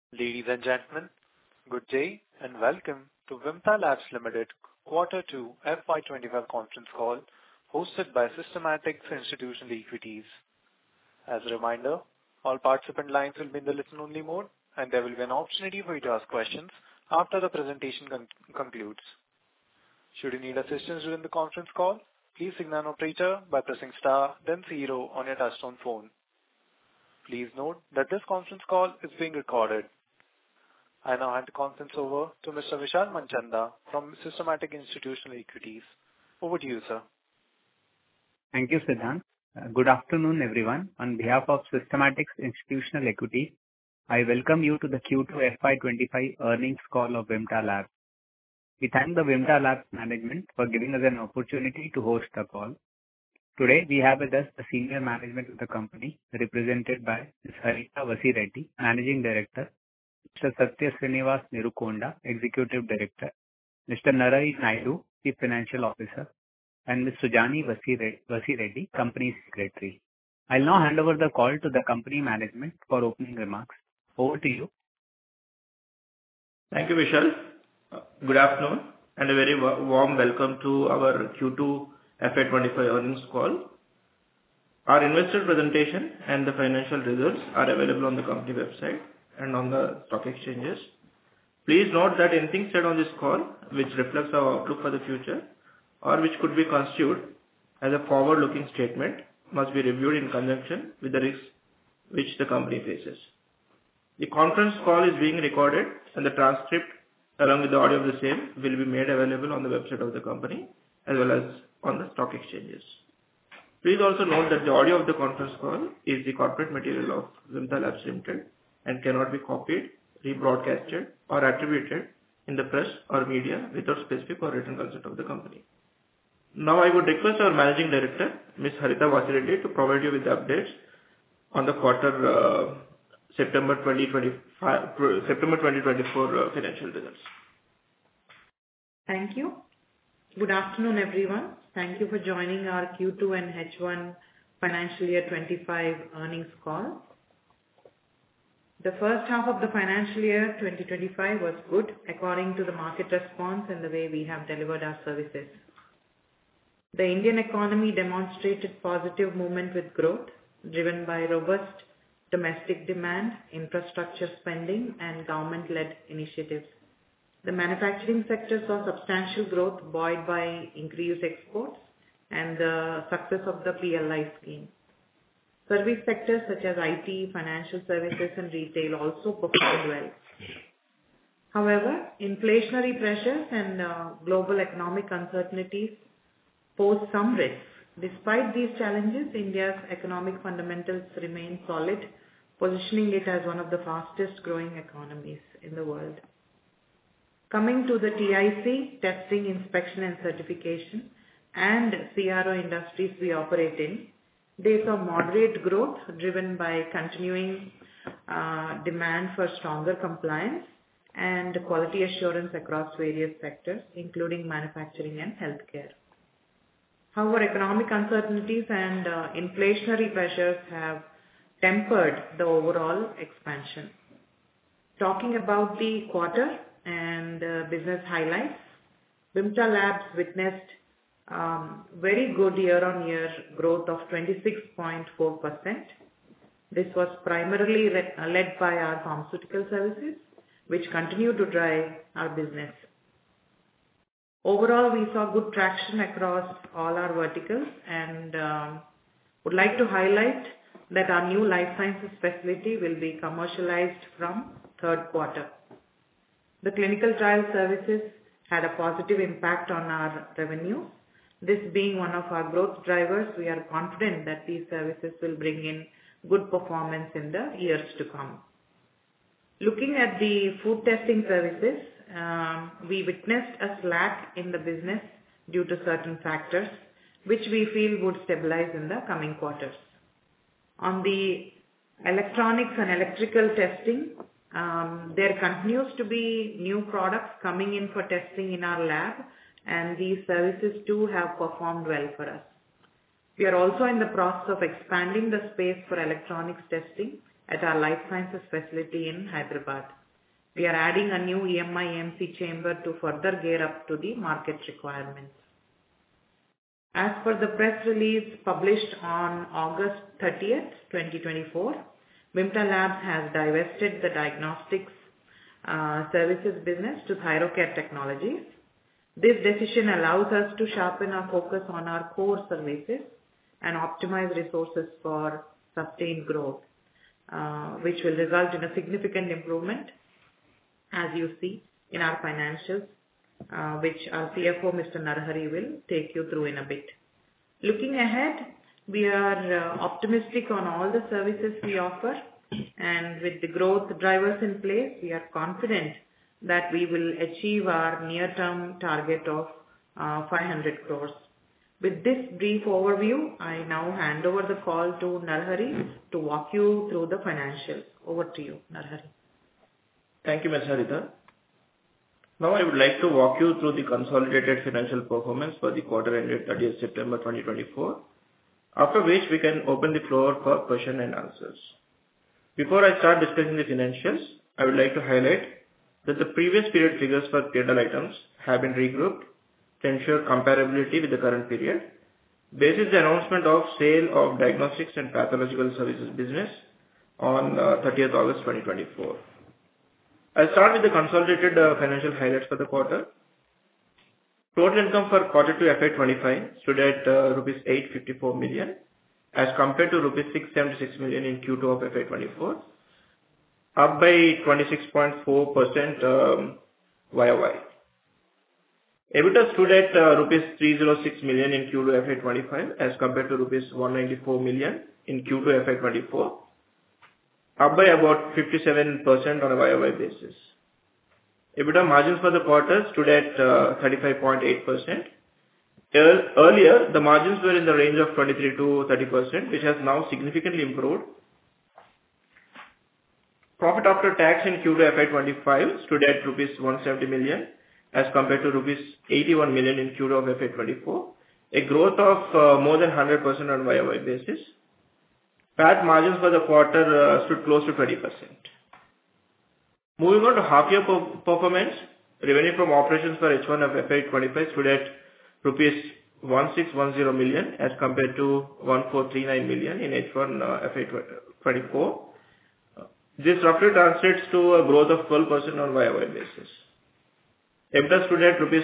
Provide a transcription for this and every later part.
Ladies and gentlemen, good day and welcome to Vimta Labs Limited Quarter 2 FY25 conference call hosted by Systematix Institutional Equities. As a reminder, all participant lines will be in the listen-only mode, and there will be an opportunity for you to ask questions after the presentation concludes. Should you need assistance during the conference call, please signal an operator by pressing star, then 0 on your touch-tone phone. Please note that this conference call is being recorded. I now hand the conference over to Mr. Vishal Manchanda from Systematix Institutional Equities. Over to you, sir. Thank you, Siddhant. Good afternoon, everyone. On behalf of Systematix Institutional Equities, I welcome you to the Q2 FY25 earnings call of Vimta Labs. We thank the Vimta Labs management for giving us an opportunity to host the call. Today, we have with us the senior management of the company, represented by Ms. Harita Vasireddi, Managing Director, Mr. Satya Sreenivas Neerukonda, Executive Director, Mr. Narahari Naidu, Chief Financial Officer, and Ms. Sujani Vasireddi, Company Secretary. I'll now hand over the call to the company management for opening remarks. Over to you. Thank you, Vishal. Good afternoon and a very warm welcome to our Q2 FY25 earnings call. Our investor presentation and the financial results are available on the company website and on the stock exchanges. Please note that anything said on this call, which reflects our outlook for the future or which could be construed as a forward-looking statement, must be reviewed in conjunction with the risks which the company faces. The conference call is being recorded, and the transcript along with the audio of the same will be made available on the website of the company as well as on the stock exchanges. Please also note that the audio of the conference call is the corporate material of Vimta Labs Limited and cannot be copied, rebroadcasted, or attributed in the press or media without specific or written consent of the company. Now, I would request our Managing Director, Ms. Harita Vasireddi, to provide you with the updates on the quarter September 2024 financial results. Thank you. Good afternoon, everyone. Thank you for joining our Q2 and H1 financial year 25 earnings call. The first half of the financial year 2025 was good according to the market response and the way we have delivered our services. The Indian economy demonstrated positive movement with growth driven by robust domestic demand, infrastructure spending, and government-led initiatives. The manufacturing sector saw substantial growth buoyed by increased exports and the success of the PLI scheme. Service sectors such as IT, financial services, and retail also performed well. However, inflationary pressures and global economic uncertainties pose some risks. Despite these challenges, India's economic fundamentals remain solid, positioning it as one of the fastest growing economies in the world. Coming to the TIC, testing, inspection and certification, and CRO industries we operate in, they saw moderate growth driven by continuing demand for stronger compliance and quality assurance across various sectors, including manufacturing and healthcare. However, economic uncertainties and inflationary pressures have tempered the overall expansion. Talking about the quarter and business highlights, Vimta Labs witnessed very good year-on-year growth of 26.4%. This was primarily led by our pharmaceutical services, which continue to drive our business. Overall, we saw good traction across all our verticals and would like to highlight that our new life sciences facility will be commercialized from third quarter. The clinical trial services had a positive impact on our revenue. This being one of our growth drivers, we are confident that these services will bring in good performance in the years to come. Looking at the food testing services, we witnessed a slack in the business due to certain factors, which we feel would stabilize in the coming quarters. On the electronics and electrical testing, there continues to be new products coming in for testing in our lab, and these services too have performed well for us. We are also in the process of expanding the space for electronics testing at our life sciences facility in Hyderabad. We are adding a new EMI/EMC chamber to further gear up to the market requirements. As per the press release published on August 30th, 2024, Vimta Labs has divested the diagnostics services business to Thyrocare Technologies. This decision allows us to sharpen our focus on our core services and optimize resources for sustained growth, which will result in a significant improvement, as you see, in our financials, which our CFO, Mr. Narahari, will take you through in a bit. Looking ahead, we are optimistic on all the services we offer, and with the growth drivers in place, we are confident that we will achieve our near-term target of 500 crores. With this brief overview, I now hand over the call to Narahari to walk you through the financials. Over to you, Narahari. Thank you, Ms. Harita. Now I would like to walk you through the consolidated financial performance for the quarter ended 30th September 2024, after which we can open the floor for question and answers. Before I start discussing the financials, I would like to highlight that the previous period figures for P&L items have been regrouped to ensure comparability with the current period. Basis the announcement of sale of diagnostics and pathological services business on 30th August 2024. I'll start with the consolidated financial highlights for the quarter. Total income for quarter 2 FY25 stood at rupees 854 million as compared to rupees 676 million in Q2 of FY24, up by 26.4% YOY. EBITDA stood at rupees 306 million in Q2 FY25 as compared to rupees 194 million in Q2 FY24, up by about 57% on a YOY basis. EBITDA margins for the quarter stood at 35.8%. Earlier, the margins were in the range of 23 to 30%, which has now significantly improved. Profit after tax in Q2 FY25 stood at rupees 170 million as compared to rupees 81 million in Q2 of FY24, a growth of more than 100% on YOY basis. PAT margins for the quarter stood close to 20%. Moving on to half-year performance, revenue from operations for H1 of FY25 stood at rupees 1610 million as compared to 1439 million in H1 FY24. This roughly translates to a growth of 12% on YOY basis. EBITDA stood at rupees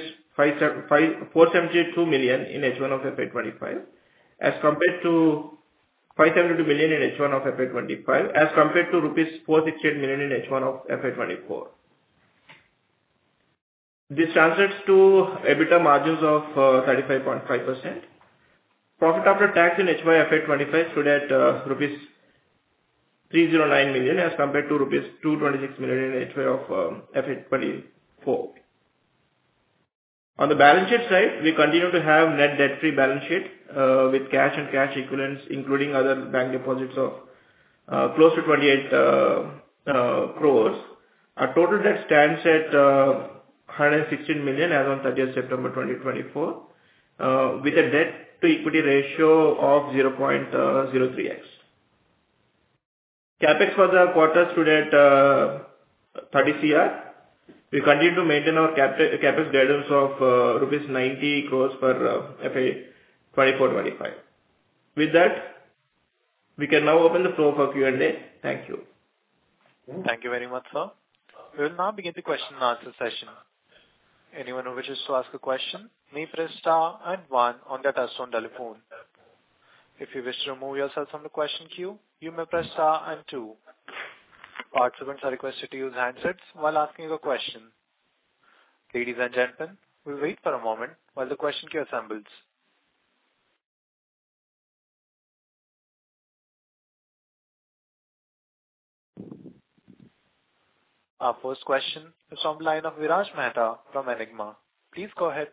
472 million in H1 of FY25 as compared to 572 million in H1 of FY25 as compared to rupees 468 million in H1 of FY24. This translates to EBITDA margins of 35.5%. Profit after tax in H1 FY25 stood at rupees 309 million as compared to rupees 226 million in H1 of FY24. On the balance sheet side, we continue to have net debt-free balance sheet with cash and cash equivalents, including other bank deposits of close to 28 crores. Our total debt stands at 116 million as on 30th September 2024, with a debt-to-equity ratio of 0.03x. Capex for the quarter stood at 30 crore. We continue to maintain our capex guidance of rupees 90 crores for FY 24-25. With that, we can now open the floor for Q&A. Thank you. Thank you very much, sir. We will now begin the question and answer session. Anyone who wishes to ask a question may press star and 1 on their touchtone telephone. If you wish to remove yourself from the question queue, you may press star and 2. Participants are requested to use handsets while asking a question. Ladies and gentlemen, we'll wait for a moment while the question queue assembles. Our first question is from the line of Viraj Mehta from Enigma. Please go ahead.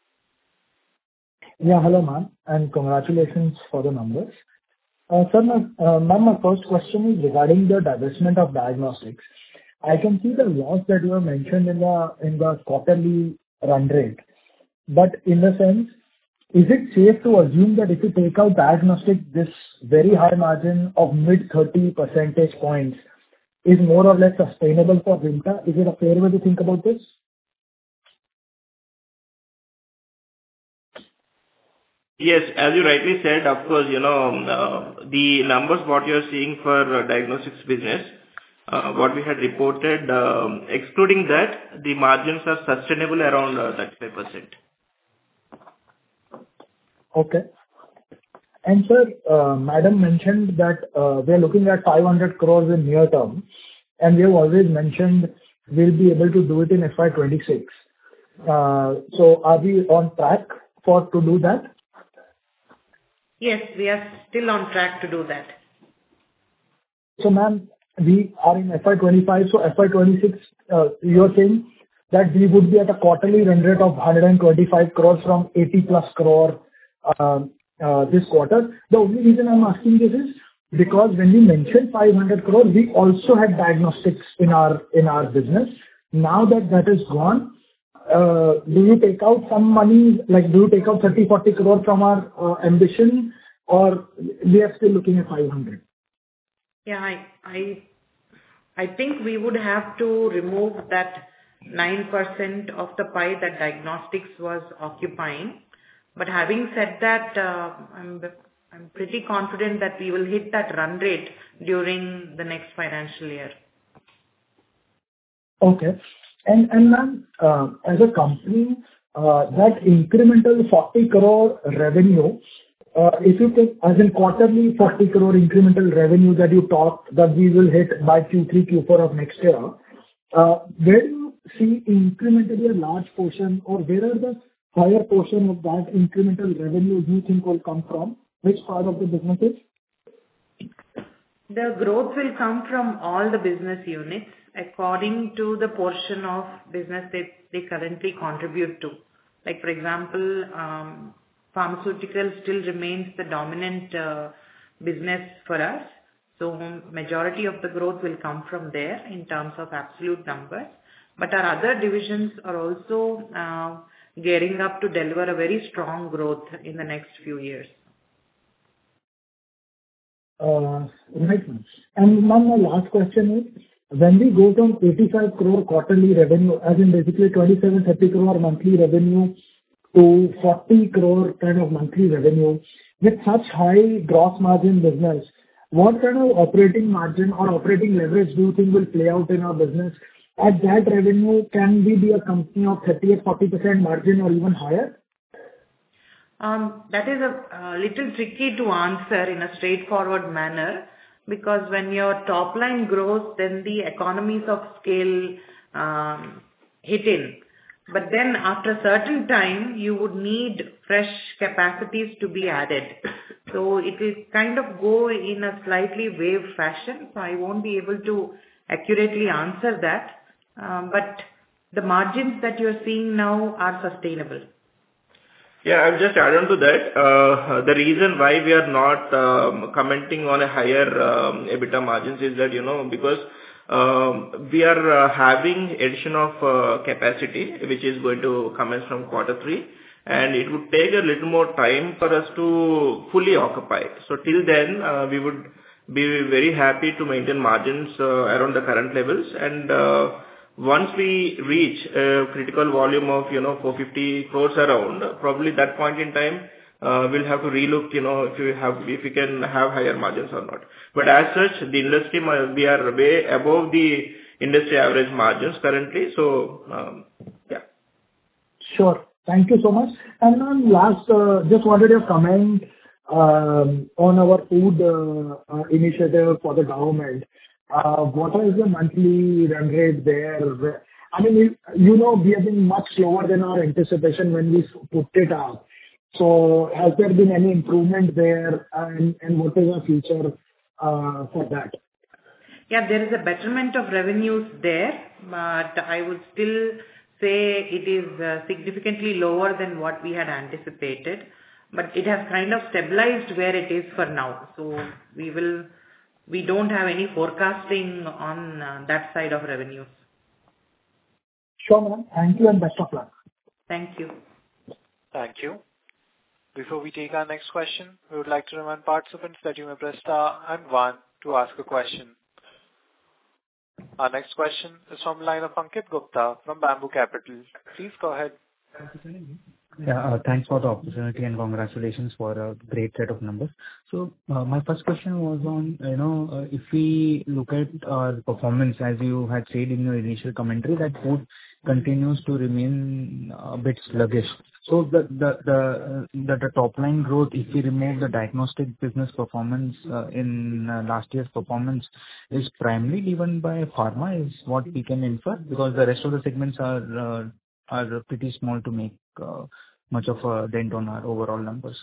Yeah, hello ma'am, and congratulations for the numbers. Sir, ma'am, my first question is regarding the divestment of diagnostics. I can see the loss that you have mentioned in the quarterly run rate, but in the sense, is it safe to assume that if you take out diagnostic, this very high margin of mid-30 percentage points is more or less sustainable for Vimta? Is it a fair way to think about this? Yes, as you rightly said, of course, the numbers what you're seeing for diagnostics business, what we had reported, excluding that, the margins are sustainable around 35%. Okay. And sir, madam mentioned that we are looking at 500 crores in near term, and we have always mentioned we'll be able to do it in FY26. So are we on track to do that? Yes, we are still on track to do that. So ma'am, we are in FY25, so FY26, you're saying that we would be at a quarterly run rate of 125 crores from 80 plus crore this quarter. The only reason I'm asking this is because when we mentioned 500 crores, we also had diagnostics in our business. Now that that is gone, do you take out some money, like do you take out 30-40 crores from our ambition, or we are still looking at 500? Yeah, I think we would have to remove that 9% of the pie that diagnostics was occupying. But having said that, I'm pretty confident that we will hit that run rate during the next financial year. Okay. And ma'am, as a company, that incremental 40 crore revenue, if you take as in quarterly 40 crore incremental revenue that you talked that we will hit by Q3, Q4 of next year, where do you see incrementally a large portion, or where are the higher portion of that incremental revenue you think will come from? Which part of the business is? The growth will come from all the business units according to the portion of business that they currently contribute to. Like for example, pharmaceutical still remains the dominant business for us. So majority of the growth will come from there in terms of absolute numbers. But our other divisions are also gearing up to deliver a very strong growth in the next few years. Right, ma'am. And ma'am, my last question is, when we go from 85 crore quarterly revenue, as in basically 27-30 crore monthly revenue to 40 crore kind of monthly revenue, with such high gross margin business, what kind of operating margin or operating leverage do you think will play out in our business? At that revenue, can we be a company of 38-40% margin or even higher? That is a little tricky to answer in a straightforward manner, because when your top line grows, then the economies of scale hit in. But then after a certain time, you would need fresh capacities to be added. So it will kind of go in a slightly wave fashion. So I won't be able to accurately answer that. But the margins that you're seeing now are sustainable. Yeah, I'll just add on to that. The reason why we are not commenting on a higher EBITDA margins is that, because we are having addition of capacity, which is going to commence from Q3, and it would take a little more time for us to fully occupy. So till then, we would be very happy to maintain margins around the current levels. And once we reach a critical volume of 450 crores around, probably that point in time, we'll have to relook if we can have higher margins or not. But as such, the industry, we are way above the industry average margins currently. So yeah. Sure. Thank you so much. And then last, just wanted your comment on our food initiative for the government. What is the monthly run rate there? I mean, we have been much slower than our anticipation when we put it up. So has there been any improvement there, and what is our future for that? Yeah, there is a betterment of revenues there, but I would still say it is significantly lower than what we had anticipated. But it has kind of stabilized where it is for now. So we don't have any forecasting on that side of revenues. Sure, ma'am. Thank you and best of luck. Thank you. Thank you. Before we take our next question, we would like to remind participants that you may press star and one to ask a question. Our next question is from the line of Ankit Gupta from Bamboo Capital. Please go ahead. Yeah, thanks for the opportunity and congratulations for a great set of numbers. So, my first question was on, if we look at our performance, as you had said in your initial commentary, that food continues to remain a bit sluggish. So the top line growth, if we remove the diagnostic business performance in last year's performance, is primarily driven by pharma, is what we can infer, because the rest of the segments are pretty small to make much of a dent on our overall numbers.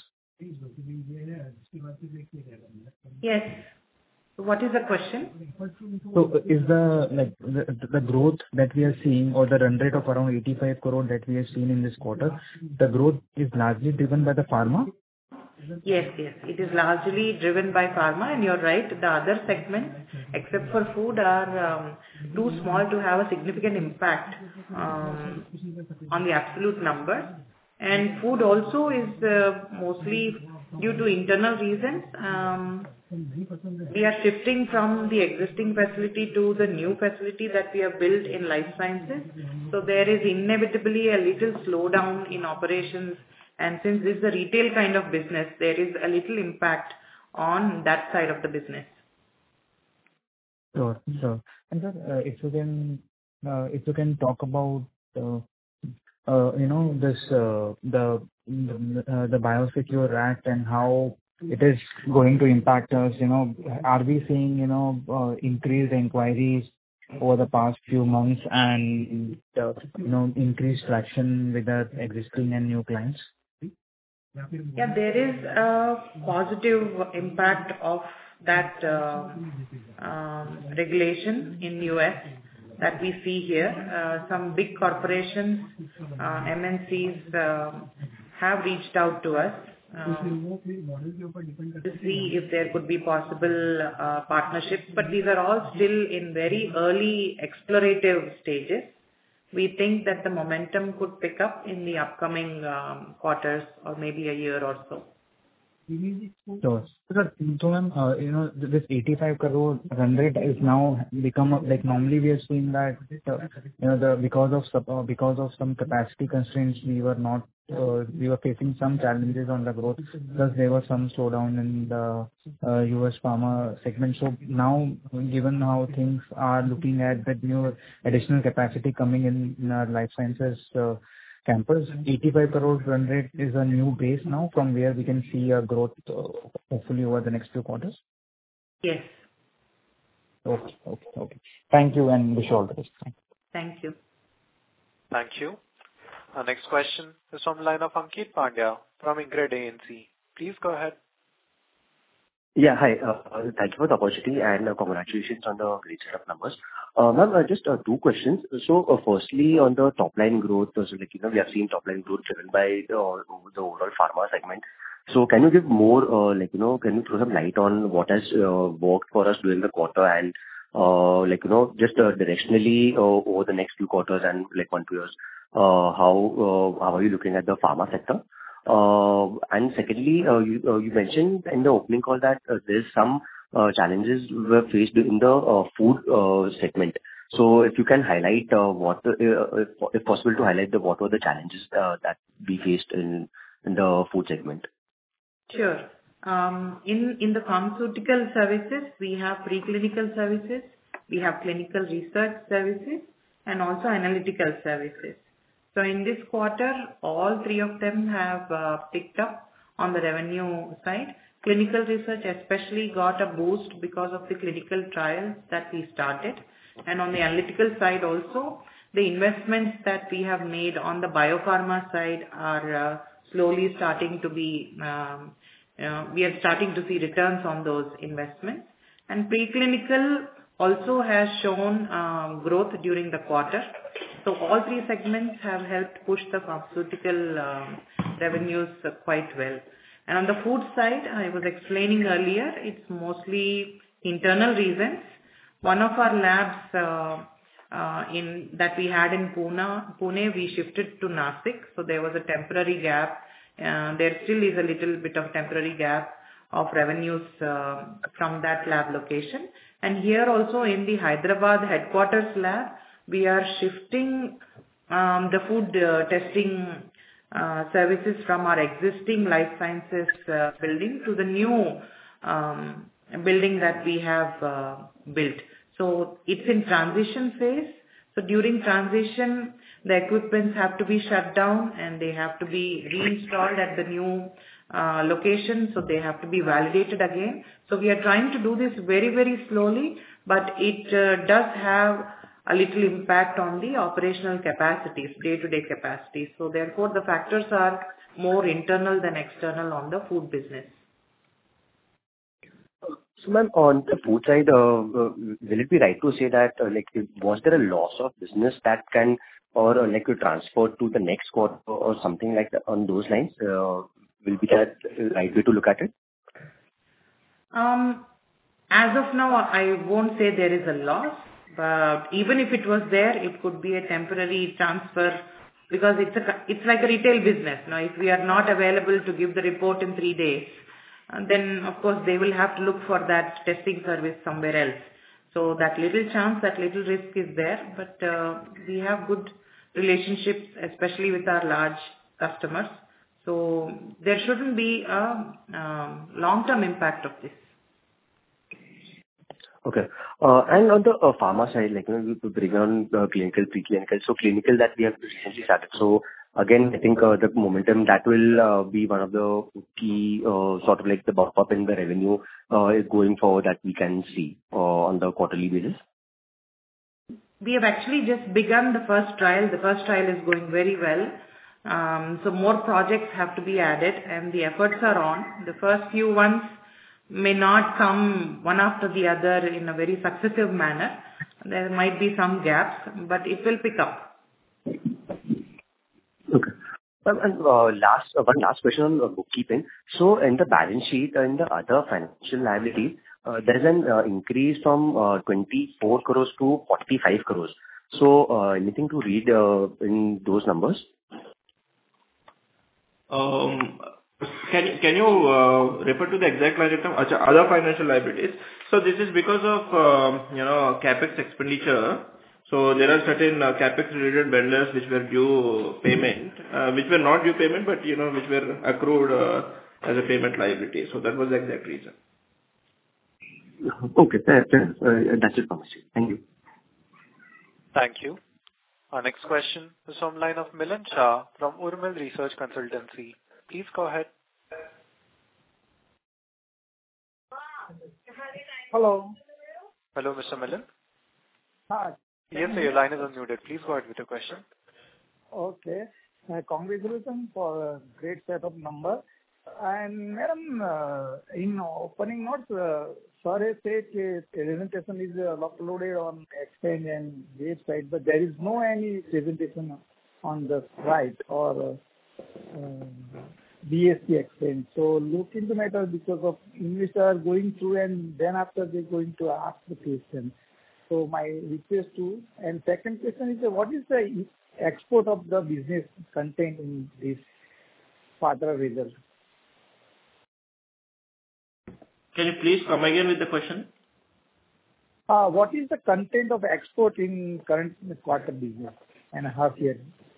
Yes. What is the question? So is the growth that we are seeing, or the run rate of around 85 crore that we have seen in this quarter, the growth is largely driven by the pharma? Yes. It is largely driven by pharma, and you're right. The other segments, except for food, are too small to have a significant impact on the absolute numbers. And food also is mostly due to internal reasons. We are shifting from the existing facility to the new facility that we have built in life sciences. So there is inevitably a little slowdown in operations. And since this is a retail kind of business, there is a little impact on that side of the business. Sure. And sir, if you can talk about this the Biosecure Act and how it is going to impact us. Are we seeing increased inquiries over the past few months and increased traction with our existing and new clients? Yeah, there is a positive impact of that regulation in US that we see here. Some big corporations, MNCs, have reached out to us to see if there could be possible partnerships, but these are all still in very early explorative stages. We think that the momentum could pick up in the upcoming quarters or maybe a year or so. Sure. So ma'am, this 85 crore run rate is now become like, normally we have seen that because of some capacity constraints we were facing some challenges on the growth. Plus there was some slowdown in the US pharma segment. So now, given how things are looking at the new additional capacity coming in our life sciences campus, 85 crore run rate is a new base now from where we can see a growth hopefully over the next few quarters? Yes. Okay. Thank you and wish you all the best. Thank you. Thank you. Our next question is from the line of Ankit Pandya from InCred ANC. Please go ahead. Yeah, hi. Thank you for the opportunity and congratulations on the great set of numbers. Ma'am, just two questions. So, firstly, on the top line growth, so we have seen top line growth driven by the overall pharma segment. So, can you give more, can you throw some light on what has worked for us during the quarter and, just directionally over the next few quarters and 1-2 years, how are you looking at the pharma sector? And secondly, you mentioned in the opening call that there's some challenges were faced in the food segment. So if you can highlight if possible to highlight what were the challenges that we faced in the food segment. Sure. In the pharmaceutical services, we have preclinical services, we have clinical research services, and also analytical services. So in this quarter, all three of them have picked up on the revenue side. Clinical research especially got a boost because of the clinical trials that we started. And on the analytical side also, the investments that we have made on the biopharma side are slowly starting to be, we are starting to see returns on those investments. And preclinical also has shown growth during the quarter. So all three segments have helped push the pharmaceutical revenues quite well. And on the food side, I was explaining earlier, it's mostly internal reasons. One of our labs that we had in Pune, we shifted to Nashik. So there was a temporary gap there still is a little bit of temporary gap of revenues from that lab location. And here also in the Hyderabad headquarters lab, we are shifting the food testing services from our existing life sciences building to the new building that we have built. So it's in transition phase. So during transition, the equipments have to be shut down and they have to be reinstalled at the new location. So they have to be validated again. So we are trying to do this very, very slowly, but it does have a little impact on the operational capacities, day-to-day capacities. So therefore, the factors are more internal than external on the food business. So, ma'am, on the food side, will it be right to say that, was there a loss of business that can, or transfer to the next quarter or something like that on those lines? Will be that right way to look at it? As of now, I won't say there is a loss, but even if it was there, it could be a temporary transfer because it's like a retail business. Now, if we are not available to give the report in 3 days, then of course they will have to look for that testing service somewhere else. So that little chance, that little risk is there, but we have good relationships, especially with our large customers. So there shouldn't be a long-term impact of this. Okay. And on the pharma side, we bring on clinical, preclinical. So clinical that we have recently started. So again, I think the momentum that will be one of the key sort of the bump up in the revenue going forward that we can see on the quarterly basis. We have actually just begun the first trial. The first trial is going very well. So more projects have to be added and the efforts are on. The first few ones may not come one after the other in a very successive manner. There might be some gaps, but it will pick up. Okay. And one last question on bookkeeping. So in the balance sheet, in the other financial liabilities, there is an increase from 24 crores to 45 crores. So anything to read in those numbers? Can you refer to the exact line item? Other financial liabilities. So this is because of capex expenditure. So there are certain capex related vendors which were due payment, which were not due payment, but which were accrued as a payment liability. So that was the exact reason. Okay, that's it from my side. Thank you. Thank you. Our next question is from line of Milan Shah from Urmil Research Consultancy. Please go ahead. Hello. Hello, Mr. Milan. Hi. Yes, sir, your line is unmuted. Please go ahead with your question. Okay. Congratulations for a great set of numbers. And madam, in opening notes, sir has said that presentation is uploaded on Exchange and website, but there is no any presentation on the site or BSE Exchange. So look into matter because of investors going through and then after they're going to ask the question. So my request to, and second question is what is the export of the business contained in this further result? Can you please come again with the question? What is the content of export in current quarter business and half year?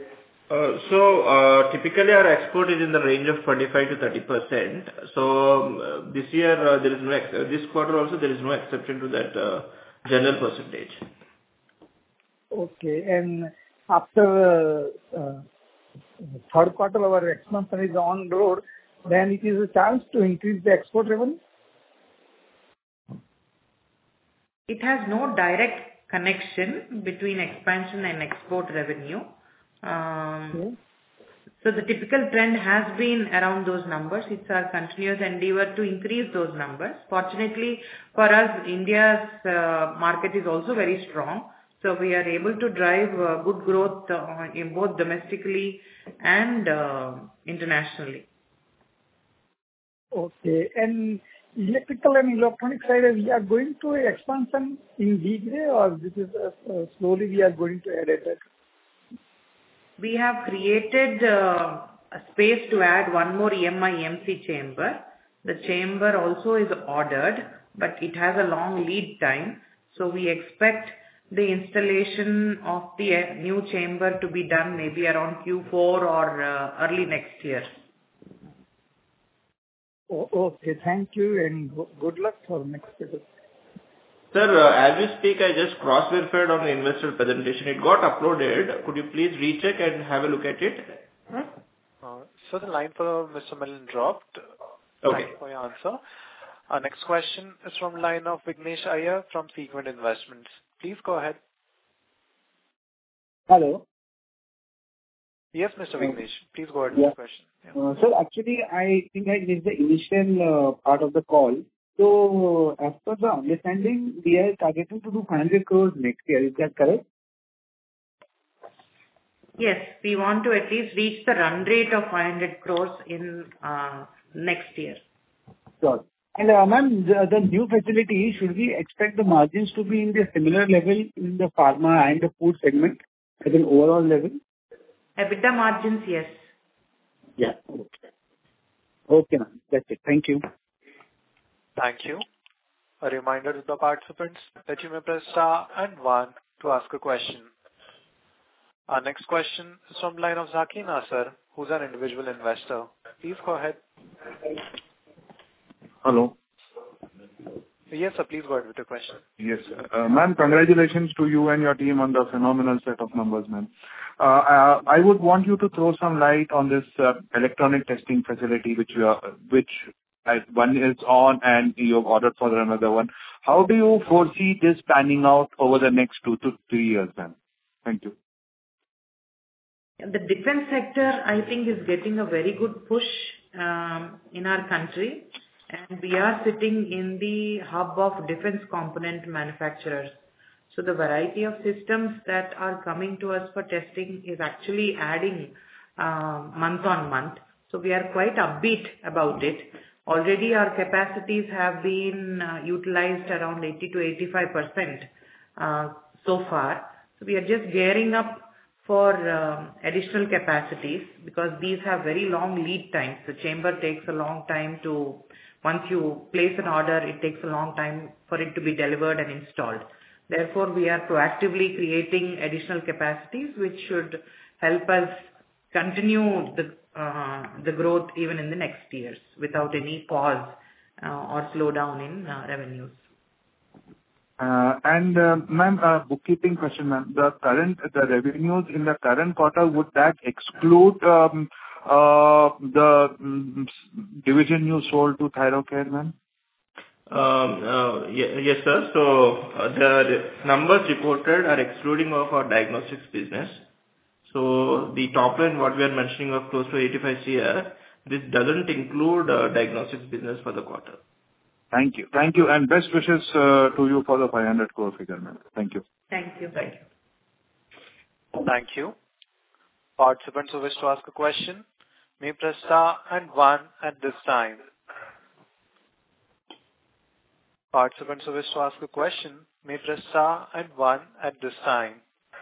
So typically our export is in the range of 25 to 30%. So this year there is no this quarter also there is no exception to that general percentage. Okay, and after third quarter our expansion is on road, then it is a chance to increase the export revenue? It has no direct connection between expansion and export revenue. Okay. So the typical trend has been around those numbers. It's our continuous endeavor to increase those numbers. Fortunately for us, India's market is also very strong. So we are able to drive good growth in both domestically and internationally. Okay, and electrical and electronic side, we are going to expansion in big way or this is slowly we are going to add it? We have created a space to add one more EMI/EMC chamber. The chamber also is ordered, but it has a long lead time. So we expect the installation of the new chamber to be done maybe around Q4 or early next year. Okay, thank you and good luck for next year. Sir, as we speak, I just cross-verified on the investor presentation. It got uploaded. Could you please recheck and have a look at it? So the line for Mr. Millen dropped. Okay. Thank you for your answer. Our next question is from line of Vignesh Iyer from Sequent Investments. Please go ahead. Hello. Yes, Mr. Vignesh. Please go ahead with the question. Yeah. Sir, actually, I think I missed the initial part of the call. So, as per the understanding, we are targeting to do 500 crores next year. Is that correct? Yes, we want to at least reach the run rate of 500 crores in next year. Sure. And ma'am, the new facility, should we expect the margins to be in the similar level in the pharma and the food segment at an overall level? EBITDA margins, yes. Yeah. Okay. Okay, ma'am. That's it. Thank you. Thank you. A reminder to the participants that you may press star and 1 to ask a question. Our next question is from line of Zaki Nasser, who's an individual investor. Please go ahead. Hello. Yes, sir. Please go ahead with the question. Yes. Ma'am, congratulations to you and your team on the phenomenal set of numbers, ma'am. I would want you to throw some light on this electronic testing facility which one is on and you have ordered for another one. How do you foresee this panning out over the next 2 to 3 years, ma'am? Thank you. The defense sector, I think, is getting a very good push in our country, and we are sitting in the hub of defense component manufacturers. So the variety of systems that are coming to us for testing is actually adding month on month. So we are quite upbeat about it. Already our capacities have been utilized around 80 to 85% so far. So we are just gearing up for additional capacities because these have very long lead times. The chamber takes a long time to, once you place an order, it takes a long time for it to be delivered and installed. Therefore, we are proactively creating additional capacities which should help us continue the growth even in the next years without any pause or slowdown in revenues. Ma'am, bookkeeping question, ma'am. The revenues in the current quarter, would that exclude the division you sold to Thyrocare, ma'am? Yes, sir. So the numbers reported are excluding of our diagnostics business. So the top line, what we are mentioning of close to 85 CR, this doesn't include diagnostics business for the quarter. Thank you. Thank you. And best wishes to you for the 500 crore figure, ma'am. Thank you. Thank you. Thank you. Thank you. Participants who wish to ask a question may press star and 1 at this time. Participants who wish to ask a question may press star and 1 at this time.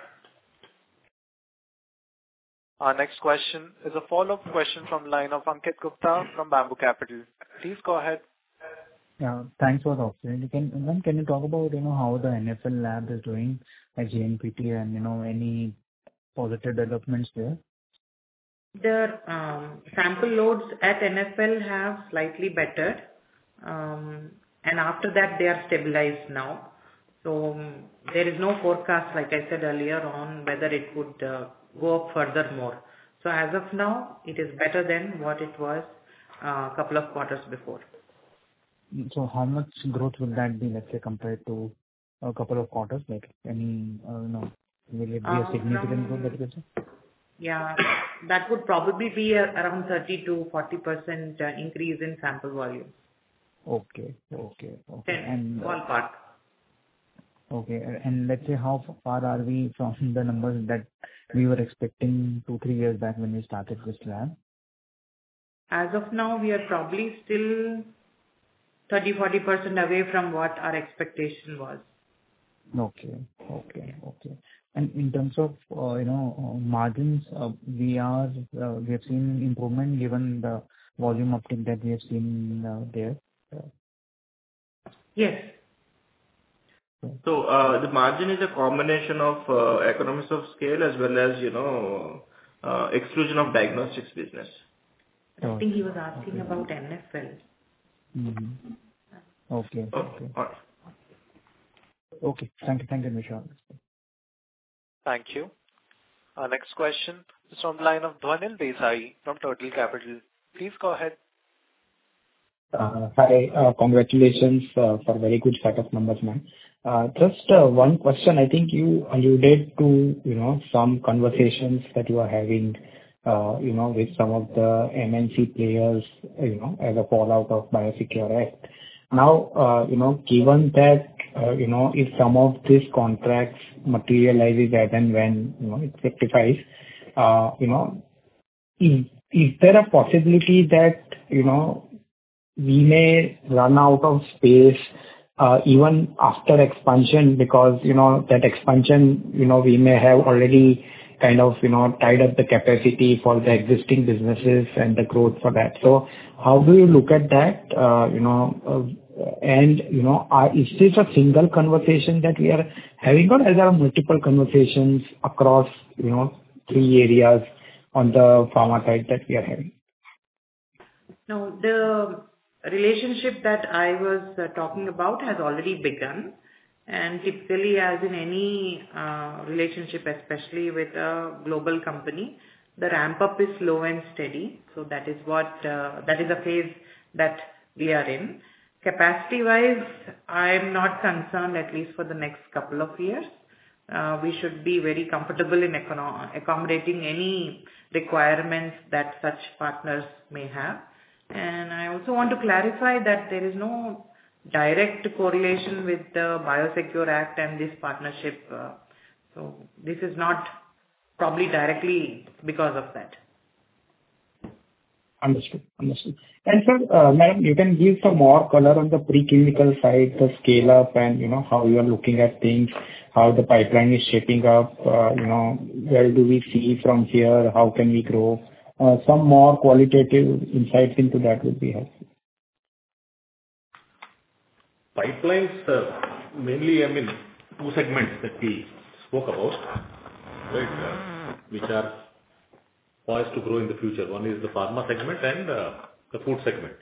Our next question is a follow-up question from line of Ankit Gupta from Bamboo Capital. Please go ahead. Yeah, thanks for the opportunity. Can you talk about, how the NFL lab is doing at JNPT and, any positive developments there? The sample loads at NFL have slightly bettered, and after that they are stabilized now. So there is no forecast, like I said earlier, on whether it would go up further more. So as of now, it is better than what it was a couple of quarters before. So how much growth will that be, let's say, compared to a couple of quarters? Like any, will it be a significant growth that you say? Yeah, that would probably be around 30 to 40% increase in sample volume. Okay. And ballpark. Okay, and let's say how far are we from the numbers that we were expecting 2-3 years back when we started this lab? As of now, we are probably still 30-40% away from what our expectation was. Okay. And in terms of, margins, we have seen improvement given the volume uptick that we have seen there. Yes. So, the margin is a combination of economies of scale as well as, exclusion of diagnostics business. I think he was asking about NFL. Mm-hmm. Okay. All right. Okay. Thank you, Vishal. Thank you. Our next question is from the line of Dhwanil Desai from Turtle Capital. Please go ahead. Hi. Congratulations for very good set of numbers, ma'am. Just one question. I think you alluded to, some conversations that you are having, with some of the MNC players, as a fallout of Biosecure Act. Now, given that, if some of these contracts materializes as and when, it rectifies, is there a possibility that, we may run out of space, even after expansion because, that expansion, we may have already kind of, tied up the capacity for the existing businesses and the growth for that. So how do you look at that? Is this a single conversation that we are having or are there multiple conversations across, 3 areas on the pharma side that we are having? No, the relationship that I was talking about has already begun. And typically, as in any relationship, especially with a global company, the ramp up is slow and steady. So that is a phase that we are in. Capacity wise, I am not concerned, at least for the next couple of years. We should be very comfortable in accommodating any requirements that such partners may have. And I also want to clarify that there is no direct correlation with the Biosecure Act and this partnership. So this is not probably directly because of that. Understood. And sir, madam, you can give some more color on the preclinical side, the scale up and, how you are looking at things, how the pipeline is shaping up, where do we see from here, how can we grow? Some more qualitative insights into that would be helpful. Pipelines, mainly, 2 segments that we spoke about, right, which are poised to grow in the future. One is the pharma segment and the food segment.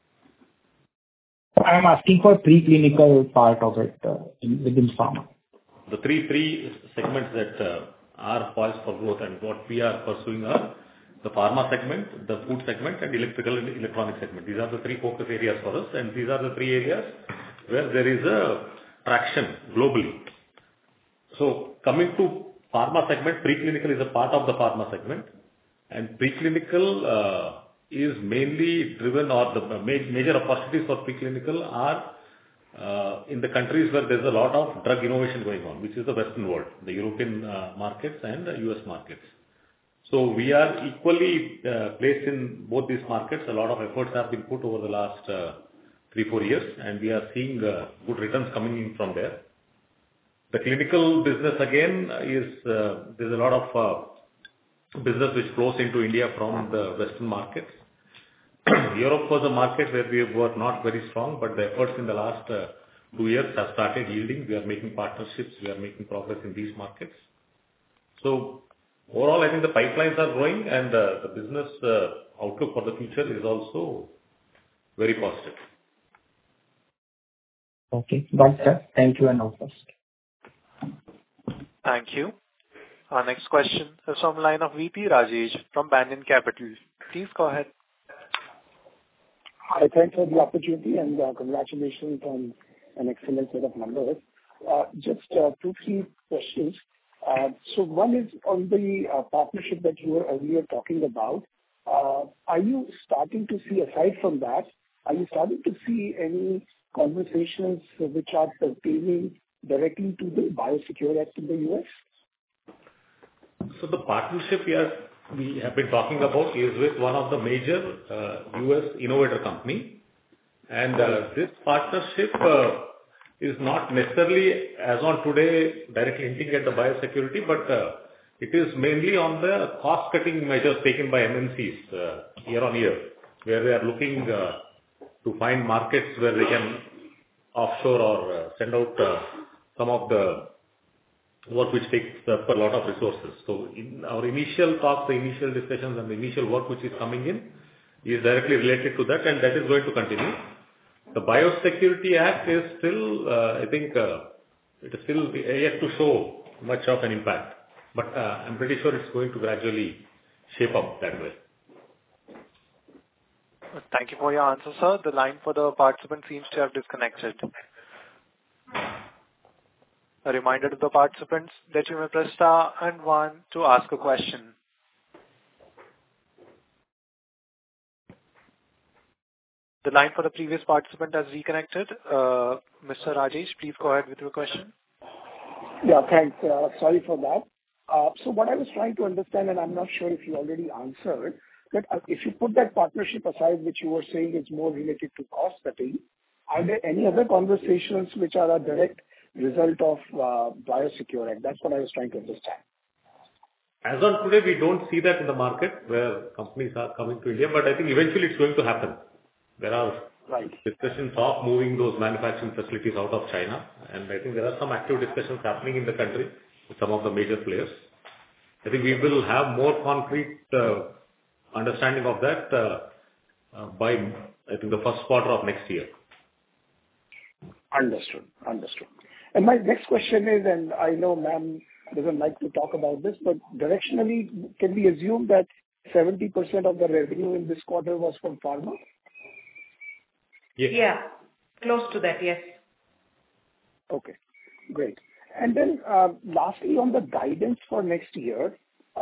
I am asking for preclinical part of it within pharma. The three segments that are poised for growth and what we are pursuing are the pharma segment, the food segment, and electrical and electronic segment. These are the 3 focus areas for us, and these are the 3 areas where there is a traction globally. So coming to pharma segment, preclinical is a part of the pharma segment, and preclinical is mainly driven, or the major opportunities for preclinical are in the countries where there's a lot of drug innovation going on, which is the Western world, the European markets and the US markets. So we are equally placed in both these markets. A lot of efforts have been put over the last 3-4 years, and we are seeing good returns coming in from there. The clinical business again is there's a lot of business which flows into India from the Western markets. Europe was a market where we were not very strong, but the efforts in the last 2 years have started yielding. We are making partnerships. We are making progress in these markets. So overall, I think the pipelines are growing and the business outlook for the future is also very positive. Okay. Got that. Thank you and all the best. Thank you. Our next question is from the line of VP Rajesh from Banyan Capital. Please go ahead. Hi, thanks for the opportunity and congratulations on an excellent set of numbers. Just 2-3 questions. So one is on the partnership that you were earlier talking about. Are you starting to see, aside from that, are you starting to see any conversations which are pertaining directly to the Biosecure Act in the US? So the partnership we have been talking about is with one of the major US innovator company. And this partnership is not necessarily, as on today, directly hinting at the biosecurity, but it is mainly on the cost-cutting measures taken by MNCs year on year, where they are looking to find markets where they can offshore or send out some of the work which takes up a lot of resources. So in our initial talks, the initial discussions and the initial work which is coming in is directly related to that, and that is going to continue. The Biosecurity Act is still, I think, it is still yet to show much of an impact, but I'm pretty sure it's going to gradually shape up that way. Thank you for your answer, sir. The line for the participant seems to have disconnected. A reminder to the participants that you may press star and 1 to ask a question. The line for the previous participant has reconnected. Mr. Rajesh, please go ahead with your question. Yeah, thanks. Sorry for that. So what I was trying to understand, and I'm not sure if you already answered, that if you put that partnership aside, which you were saying is more related to cost cutting, are there any other conversations which are a direct result of Biosecure Act? That's what I was trying to understand. As on today, we don't see that in the market where companies are coming to India, but I think eventually it's going to happen. There are discussions of moving those manufacturing facilities out of China, and I think there are some active discussions happening in the country with some of the major players. I think we will have more concrete understanding of that by, I think, the first quarter of next year. Understood. And my next question is, and I know ma'am doesn't like to talk about this, but directionally, can we assume that 70% of the revenue in this quarter was from pharma? Yes. Yeah, close to that, yes. Okay, great. And then lastly, on the guidance for next year,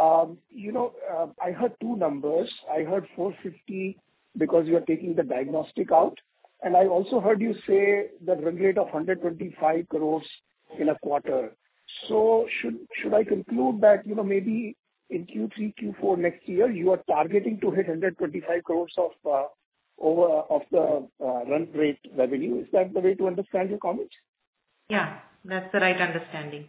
I heard two numbers. I heard 450 because you are taking the diagnostic out. And I also heard you say the run rate of 125 crores in a quarter. So should I conclude that, maybe in Q3, Q4 next year, you are targeting to hit 125 crores of the run rate revenue? Is that the way to understand your comments? Yeah, that's the right understanding.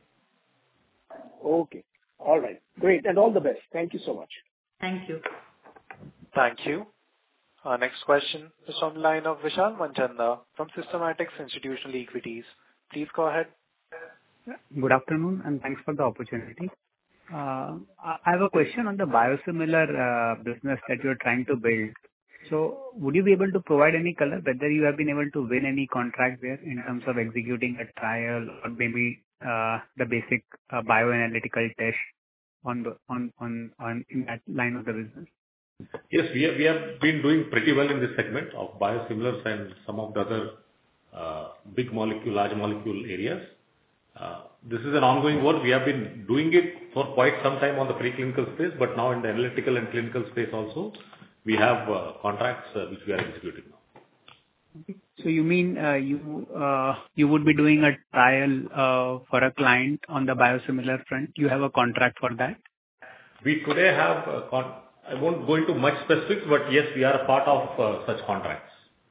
Okay. All right. Great. And all the best. Thank you so much. Thank you. Thank you. Our next question is from the line of Vishal Manchanda from Systematix Institutional Equities. Please go ahead. Good afternoon, and thanks for the opportunity. I have a question on the biosimilar business that you're trying to build. So would you be able to provide any color whether you have been able to win any contract there in terms of executing a trial or maybe the basic bioanalytical test in that line of the business? Yes, we have been doing pretty well in this segment of biosimilars and some of the other big molecule, large molecule areas. This is an ongoing work. We have been doing it for quite some time on the preclinical space, but now in the analytical and clinical space also, we have contracts which we are executing now. Okay. So you mean you would be doing a trial for a client on the biosimilar front? You have a contract for that? We today have, I won't go into much specifics, but yes, we are a part of such contracts.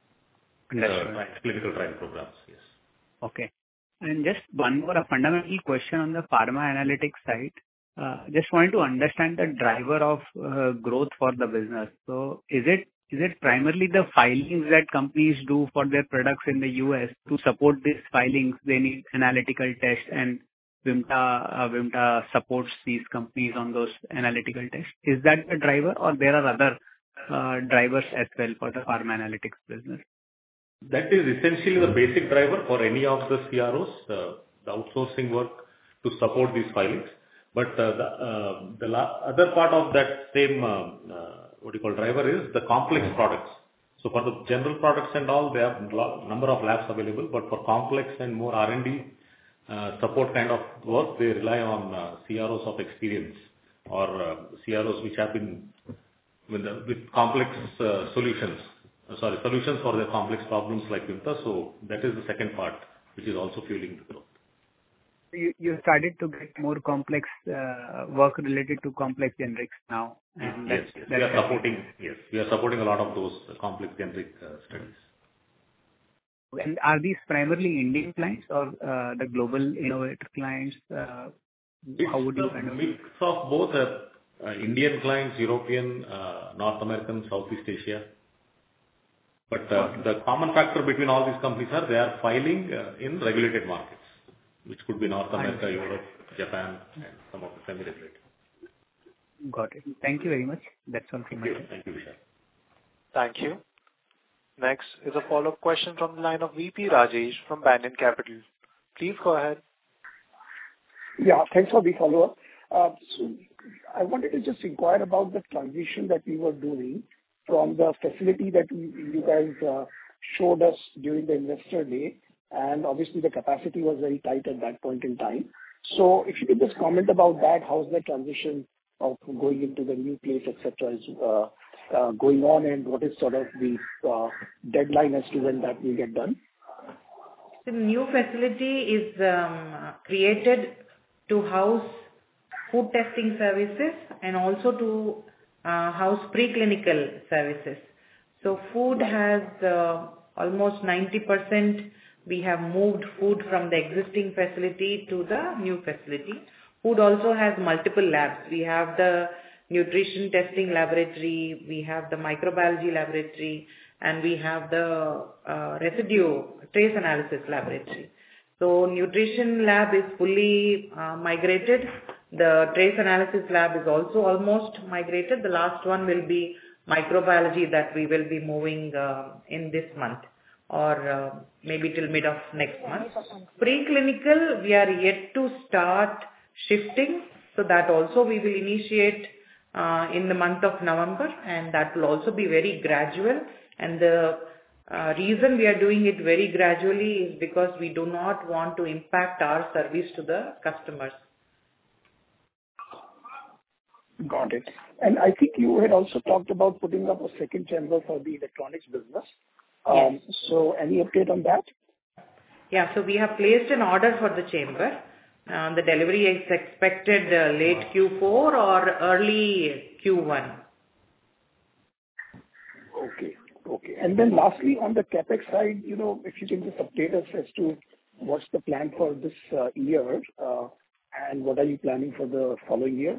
Clinical trial programs, yes. Okay. And just one more fundamental question on the pharma analytics side. Just wanted to understand the driver of growth for the business. So is it primarily the filings that companies do for their products in the US to support these filings? They need analytical tests, and Vimta supports these companies on those analytical tests. Is that the driver, or there are other drivers as well for the pharma analytics business? That is essentially the basic driver for any of the CROs, the outsourcing work to support these filings. But the other part of that same, driver is the complex products. So for the general products and all, they have a number of labs available, but for complex and more R&D support kind of work, they rely on CROs of experience or CROs which have been with complex solutions for their complex problems like Vimta. So that is the second part, which is also fueling the growth. You started to get more complex work related to complex generics now. And yes, we are supporting a lot of those complex generic studies. And are these primarily Indian clients or the global innovator clients? How would you It's a mix of both Indian clients, European, North American, Southeast Asia. But the common factor between all these companies are they are filing in regulated markets, which could be North America, Europe, Japan, and some of the semi-regulated. Got it. Thank you very much. That's all from my side. Thank you, Vishal. Thank you. Next is a follow-up question from the line of VP Rajesh from Banyan Capital. Please go ahead. Yeah, thanks for the follow-up. So I wanted to just inquire about the transition that we were doing from the facility that you guys showed us during the investor day, and obviously the capacity was very tight at that point in time. So if you could just comment about that, how's the transition of going into the new place, et cetera, is going on, and what is sort of the deadline as to when that will get done? The new facility is created to house food testing services and also to house preclinical services. So food has almost 90%. We have moved food from the existing facility to the new facility. Food also has multiple labs. We have the nutrition testing laboratory, we have the microbiology laboratory, and we have the residue trace analysis laboratory. So nutrition lab is fully migrated. The trace analysis lab is also almost migrated. The last one will be microbiology that we will be moving in this month or maybe till mid of next month. Preclinical, we are yet to start shifting. So that also we will initiate in the month of November, and that will also be very gradual. And the reason we are doing it very gradually is because we do not want to impact our service to the customers. Got it. And I think you had also talked about putting up a second chamber for the electronics business. Yes. So any update on that? Yeah, so we have placed an order for the chamber. The delivery is expected late Q4 or early Q1. Okay. And then lastly, on the CapEx side, if you can just update us as to what's the plan for this year, and what are you planning for the following year?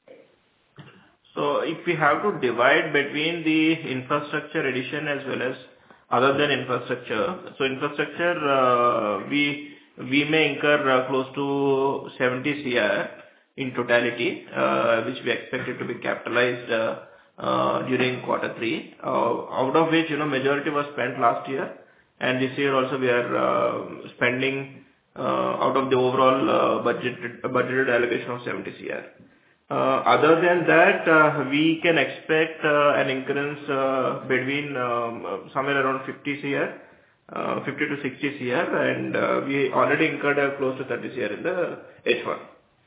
So if we have to divide between the infrastructure addition as well as other than infrastructure, so infrastructure, we may incur close to 70 CR in totality, which we expected to be capitalized during quarter 3, out of which, majority was spent last year, and this year also we are spending out of the overall budgeted allocation of 70 CR. Other than that, we can expect an increment between somewhere around 50 to 60 CR, and we already incurred close to 30 CR in the H1.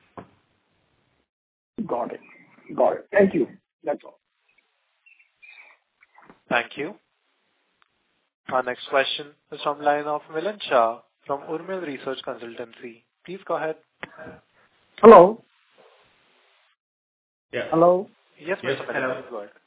Got it. Thank you. That's all. Thank you. Our next question is from line of Milan Shah from Urmil Research Consultancy. Please go ahead. Hello. Yeah. Hello. Yes, Mr. Milan, go ahead.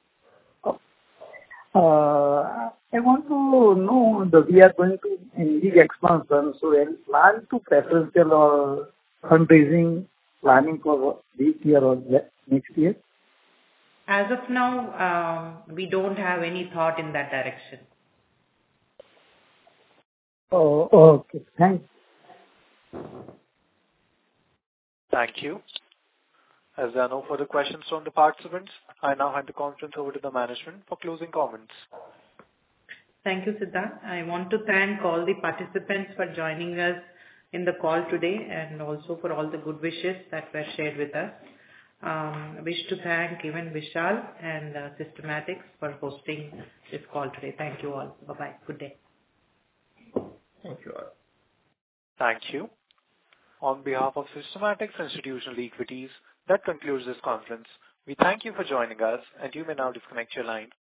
I want to know that we are going to in big expansion, so any plan to preferential or fundraising planning for this year or next year? As of now, we don't have any thought in that direction. Oh, okay. Thanks. Thank you. As there are no further questions from the participants, I now hand the conference over to the management for closing comments. Thank you, Siddharth. I want to thank all the participants for joining us in the call today and also for all the good wishes that were shared with us. Wish to thank even Vishal and Systematics for hosting this call today. Thank you all. Bye-bye. Good day. Thank you all. Thank you. On behalf of Systematics Institutional Equities, that concludes this conference. We thank you for joining us, and you may now disconnect your line.